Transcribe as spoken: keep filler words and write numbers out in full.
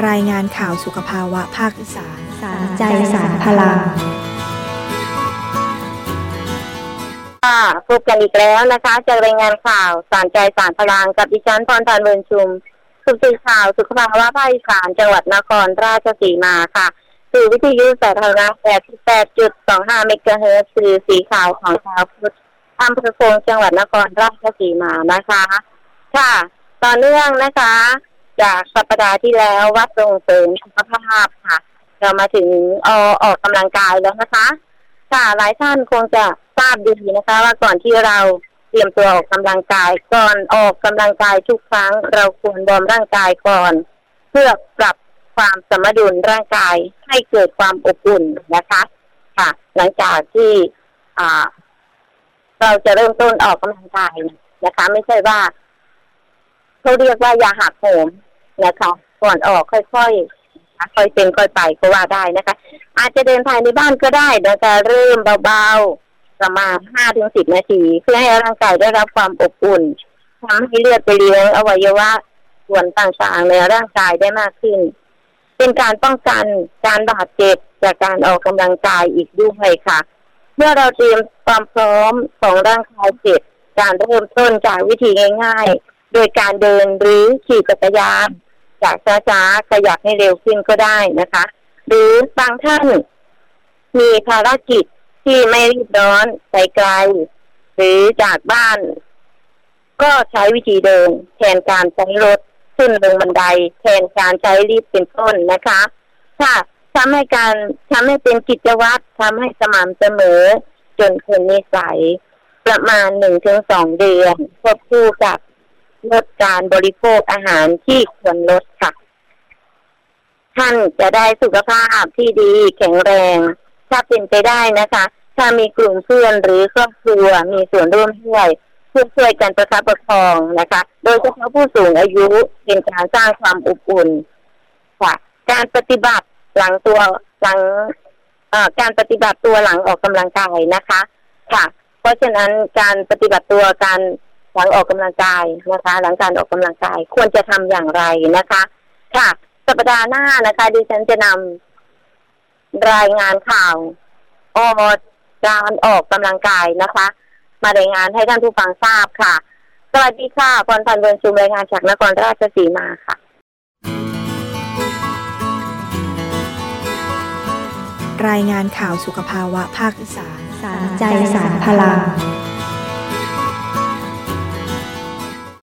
รายงานข่าวสุขภาวะภาคอีสานสารใจสารพลังค่ะพบกันอีกแล้วนะคะจากรายงานข่าวสารใจสารพลังกับดิฉันพรพันธ์ เวิร์นชุมผู้สื่อข่าวสุขภาวะภาคอีสานจังหวัดนครราชสีมาค่ะสื่อวิทยุสาธารณะ แปดสิบแปดจุดสองห้า เมกะเฮิรตซ์สื่อสีขาวของชาวพุทธอำเภอโพงจังหวัดนครราชสีมานะคะค่ะต่อเนื่องนะคะจากสัปดาห์ที่แล้ววัดส่งเสริมสุขภาพค่ะเรามาถึงอออกกำลังกายแล้วนะคะค่ะหลายท่านคงจะทราบดีนะคะว่าก่อนที่เราเตรียมตัวออกกำลังกายก่อนออกกำลังกายทุกครั้งเราควรวอร์มร่างกายก่อนเพื่อปรับความสมดุลร่างกายให้เกิดความอบอุ่นนะคะค่ะหลังจากที่อ่าเราจะเริ่มต้นออกกำลังกายนะคะไม่ใช่ว่าเขาเรียกว่าอย่าหักโหมนะคะก่อนออกค่อยๆค่อยเป็นค่อยไปก็ว่าได้นะคะอาจจะเดินภายในบ้านก็ได้นะคะเริ่มเบาๆประมาณ ห้าถึงสิบ นาทีเพื่อให้ร่างกายได้รับความอบอุ่นทำให้เลือดไปเลี้ยงอวัยวะส่วนต่างๆในร่างกายได้มากขึ้นเป็นการป้องกันการบาดเจ็บจากการออกกำลังกายอีกด้วยค่ะเมื่อเราเตรียมความพร้อมของร่างกายเสร็จการเริ่มต้นจากวิธีง่ายๆโดยการเดินหรือขี่จักรยานจากช้าๆขยับให้เร็วขึ้นก็ได้นะคะหรือบางท่านมีภารกิจที่ไม่รีบร้อนไกลๆหรือจากบ้านก็ใช้วิธีเดินแทนการใช้รถขึ้นลงบันไดแทนการใช้ลิฟต์เป็นต้นนะคะค่ะทำให้การทำให้เป็นกิจวัตรทำให้สม่ำเสมอจนเป็นนิสัยประมาณ หนึ่งถึงสอง เดือนควบคู่กับลดการบริโภคอาหารที่ควรลดค่ะท่านจะได้สุขภาพที่ดีแข็งแรงถ้าเป็นไปได้นะคะถ้ามีกลุ่มเพื่อนหรือครอบครัวมีส่วนร่วมด้วยเพื่อช่วยกันประคับประคองนะคะโดยเฉพาะผู้สูงอายุเป็นการสร้างความอบอุ่นค่ะการปฏิบัติหลังตัวหลังเอ่อการปฏิบัติตัวหลังออกกำลังกายนะคะค่ะเพราะฉะนั้นการปฏิบัติตัวการหลังออกกำลังกายนะคะหลังการออกกำลังกายควรจะทำอย่างไรนะคะค่ะสัปดาห์หน้านะคะดิฉันจะนำรายงานข่าวออการออกกำลังกายนะคะมารายงานให้ท่านผู้ฟังทราบค่ะสวัสดีค่ะพรพันธ์ เวิร์นชุมรายงานจากนครราชสีมาค่ะรายงานข่าวสุขภาวะภาคอีสานสารใจสารพลัง